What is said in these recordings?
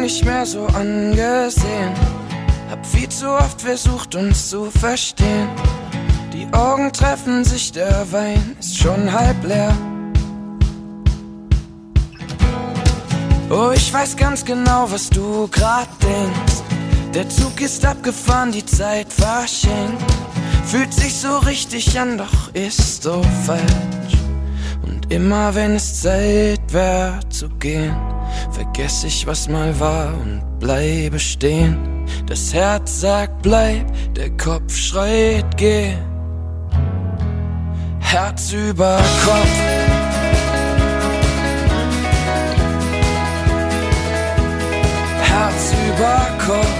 nicht mehr so angesehen. Hab viel zu oft versucht, uns zu verstehen. Die Augen treffen sich, der Wein ist schon halb leer. Oh, ich weiß ganz genau, was du grad denkst. Der Zug ist abgefahren, die Zeit verschenkt. Fühlt sich so richtig an, doch ist so falsch. Und immer wenn es Zeit wär zu gehen, vergess ich, was mal war und bleibe stehen. Das Herz sagt bleib, der Kopf schreit geh. Herz über Kopf. Herz über Kopf.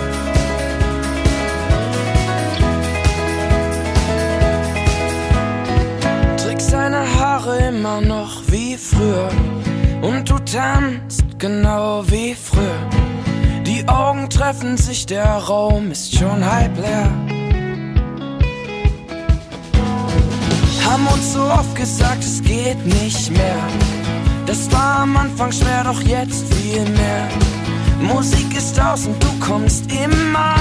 Trägst deine Haare immer noch wie früher und du tanzt genau wie früher. Die Augen treffen sich, der Raum ist schon halb leer. Haben uns so oft gesagt, es geht nicht mehr. Das war am Anfang schwer, doch jetzt viel mehr. Musik ist aus und du kommst immer